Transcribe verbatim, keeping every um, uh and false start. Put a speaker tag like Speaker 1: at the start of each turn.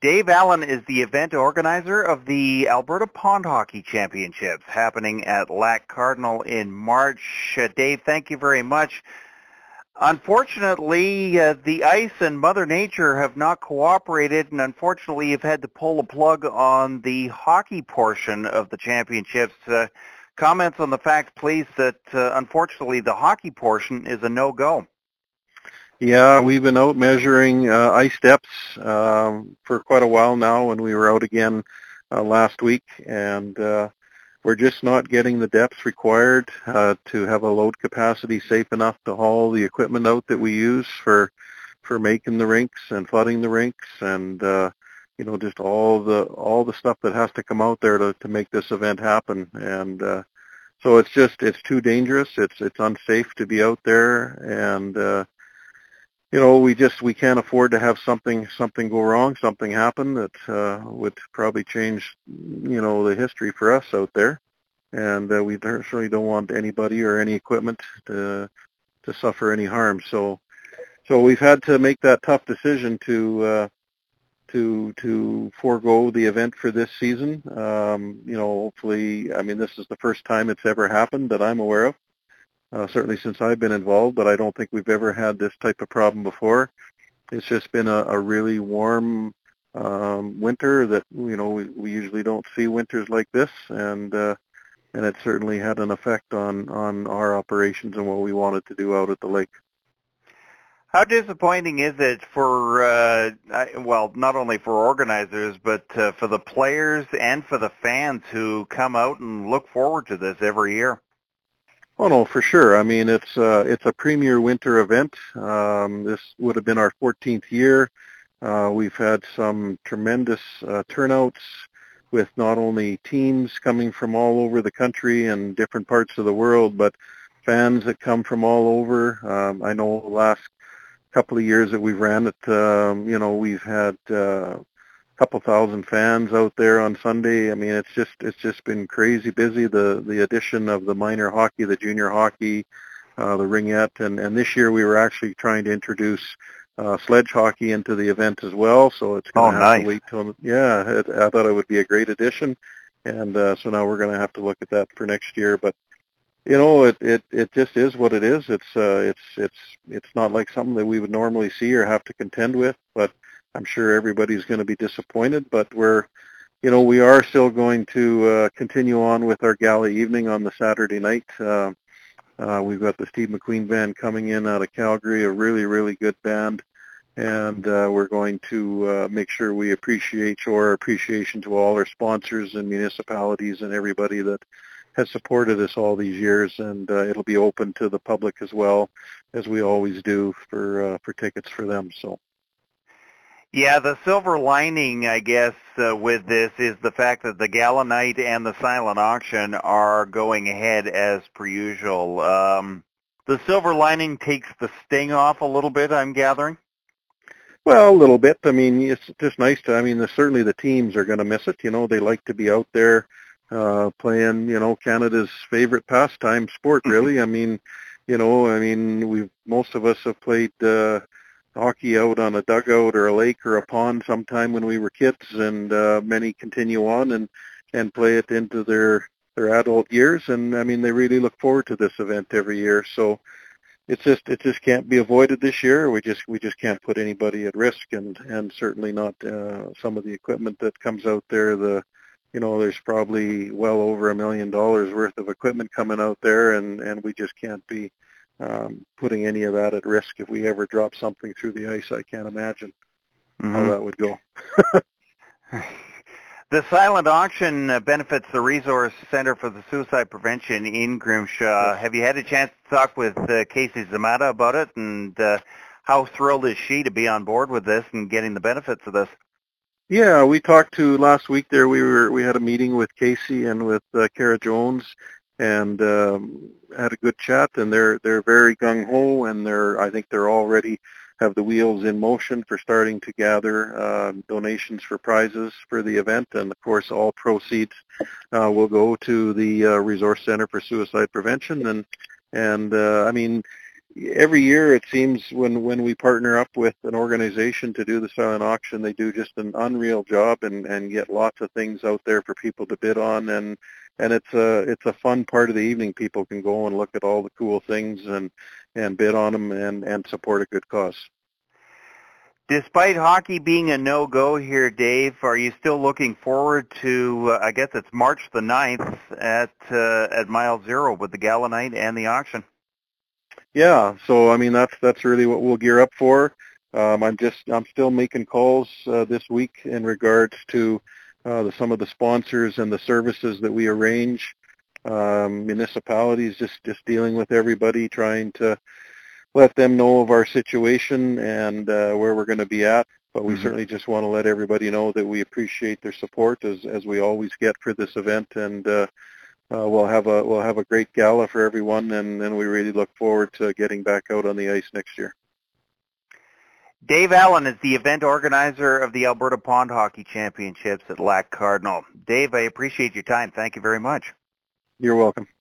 Speaker 1: Dave Allen is the event organizer of the Alberta Pond Hockey Championships happening at Lac Cardinal in March. Uh, Dave, thank you very much. Unfortunately, uh, the ice and Mother Nature have not cooperated, and unfortunately you've had to pull the plug on the hockey portion of the championships. Uh, comments on the fact, please, that uh, unfortunately the hockey portion is a no-go.
Speaker 2: Yeah, we've been out measuring uh, ice depths um, for quite a while now, and we were out again uh, last week, and uh, we're just not getting the depths required uh, to have a load capacity safe enough to haul the equipment out that we use for for making the rinks and flooding the rinks, and uh, you know, just all the all the stuff that has to come out there to to make this event happen. And uh, so it's just it's too dangerous. It's it's unsafe to be out there, and uh, you know, we just we can't afford to have something something go wrong, something happen that uh, would probably change, you know, the history for us out there. And uh, we certainly don't want anybody or any equipment to to suffer any harm. So, so we've had to make that tough decision to uh, to to forego the event for this season. Um, you know, hopefully, I mean, this is the first time it's ever happened that I'm aware of. Uh, certainly since I've been involved, but I don't think we've ever had this type of problem before. It's just been a, a really warm um, winter that, you know, we, we usually don't see winters like this, and uh, and it certainly had an effect on, on our operations and what we wanted to do out at the lake.
Speaker 1: How disappointing is it for, uh, well, not only for organizers, but uh, for the players and for the fans who come out and look forward to this every year?
Speaker 2: Oh no, for sure. I mean, it's uh, it's a premier winter event. Um, this would have been our fourteenth year. Uh, we've had some tremendous uh, turnouts with not only teams coming from all over the country and different parts of the world, but fans that come from all over. Um, I know the last couple of years that we've ran it, um, you know, we've had uh, couple thousand fans out there on Sunday. I mean, it's just it's just been crazy busy. The the addition of the minor hockey, the junior hockey, uh, the ringette, and and this year we were actually trying to introduce uh, sledge hockey into the event as well. So it's going to
Speaker 1: oh,
Speaker 2: have
Speaker 1: nice.
Speaker 2: to wait till yeah. It, I thought it would be a great addition, and uh, so now we're going to have to look at that for next year. But you know, it it it just is what it is. It's uh, it's it's it's not like something that we would normally see or have to contend with, but I'm sure everybody's going to be disappointed, but we're, you know, we are still going to uh, continue on with our gala evening on the Saturday night. Uh, uh, we've got the Steve McQueen band coming in out of Calgary, a really, really good band, and uh, we're going to uh, make sure we appreciate, show our appreciation to all our sponsors and municipalities and everybody that has supported us all these years, and uh, it'll be open to the public as well, as we always do for uh, for tickets for them. So.
Speaker 1: Yeah, the silver lining, I guess, uh, with this is the fact that the gala night and the silent auction are going ahead as per usual. Um, the silver lining takes the sting off a little bit, I'm gathering.
Speaker 2: Well, a little bit. I mean, it's just nice to, I mean, the, certainly the teams are going to miss it. You know, they like to be out there uh, playing, you know, Canada's favorite pastime sport, really. I mean, you know, I mean, we've, most of us have played uh, hockey out on a dugout or a lake or a pond sometime when we were kids, and uh, many continue on and, and play it into their, their adult years. And, I mean, they really look forward to this event every year. So, It's just it just can't be avoided this year. We just we just can't put anybody at risk, and and certainly not uh, some of the equipment that comes out there. The you know there's probably well over a million dollars worth of equipment coming out there, and and we just can't be um, putting any of that at risk. If we ever drop something through the ice, I can't imagine mm-hmm. how that would go.
Speaker 1: The silent auction benefits the Resource Center for the Suicide Prevention in Grimshaw. Have you had a chance to talk with uh, Casey Zamata about it, and uh, how thrilled is she to be on board with this and getting the benefits of this?
Speaker 2: Yeah, we talked to last week there. We were we had a meeting with Casey and with uh, Kara Jones, and um, had a good chat. And they're they're very gung ho, and they're I think they're already have the wheels in motion for starting to gather uh, donations for prizes for the event. And of course, all proceeds uh, will go to the uh, Resource Center for Suicide Prevention. And and uh, I mean, every year it seems when, when we partner up with an organization to do the silent auction, they do just an unreal job and, and get lots of things out there for people to bid on. And, and it's a, it's a fun part of the evening. People can go and look at all the cool things and, and bid on them and, and support a good cause.
Speaker 1: Despite hockey being a no-go here, Dave, are you still looking forward to, uh, I guess it's March the ninth at uh, at Mile Zero with the Gala Night and the auction?
Speaker 2: Yeah, so I mean that's that's really what we'll gear up for. Um, I'm just I'm still making calls uh, this week in regards to uh, the, some of the sponsors and the services that we arrange. Um, municipalities just just dealing with everybody, trying to let them know of our situation and uh, where we're going to be at. But we mm-hmm. certainly just want to let everybody know that we appreciate their support as as we always get for this event, and uh, uh, we'll have a we'll have a great gala for everyone, and, and we really look forward to getting back out on the ice next year.
Speaker 1: Dave Allen is the event organizer of the Alberta Pond Hockey Championships at Lac Cardinal. Dave, I appreciate your time. Thank you very much.
Speaker 2: You're welcome.